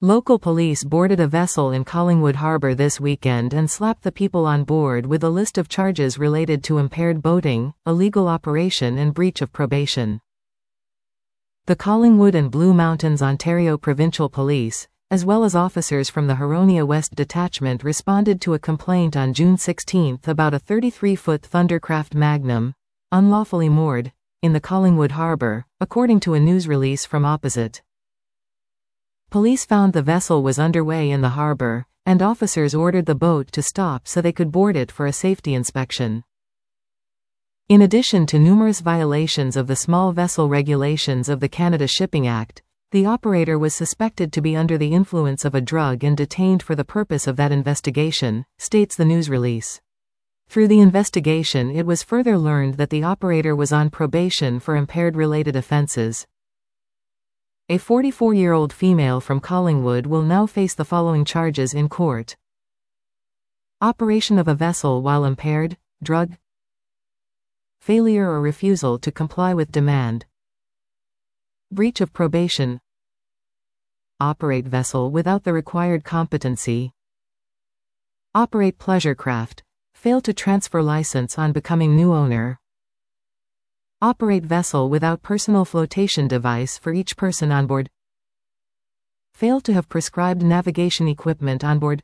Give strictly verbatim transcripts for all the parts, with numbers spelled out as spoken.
Local police boarded a vessel in Collingwood Harbour this weekend and slapped the people on board with a list of charges related to impaired boating, illegal operation and breach of probation. The Collingwood and Blue Mountains Ontario Provincial Police, as well as officers from the Huronia West Detachment, responded to a complaint on June sixteenth about a thirty-three foot Thundercraft Magnum, unlawfully moored, in the Collingwood Harbour, according to a news release from Opposite. Police found the vessel was underway in the harbour, and officers ordered the boat to stop so they could board it for a safety inspection. In addition to numerous violations of the small vessel regulations of the Canada Shipping Act, the operator was suspected to be under the influence of a drug and detained for the purpose of that investigation, states the news release. Through the investigation, it was further learned that the operator was on probation for impaired-related offences. A forty-four-year-old female from Collingwood will now face the following charges in court: operation of a vessel while impaired, drug, failure or refusal to comply with demand, breach of probation, operate vessel without the required competency, operate pleasure craft, fail to transfer license on becoming new owner, operate vessel without personal flotation device for each person on board, fail to have prescribed navigation equipment on board,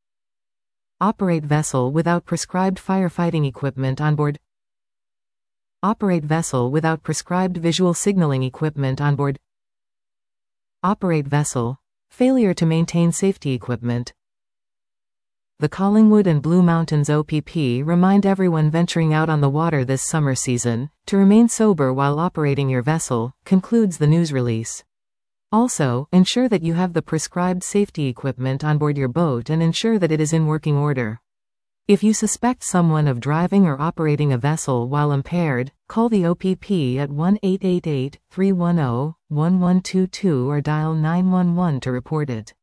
operate vessel without prescribed firefighting equipment on board, operate vessel without prescribed visual signaling equipment on board, operate vessel, failure to maintain safety equipment. The Collingwood and Blue Mountains O P P remind everyone venturing out on the water this summer season to remain sober while operating your vessel, concludes the news release. Also, ensure that you have the prescribed safety equipment on board your boat and ensure that it is in working order. If you suspect someone of driving or operating a vessel while impaired, call the O P P at one eight eight eight, three one zero, one one two two or dial nine one one to report it.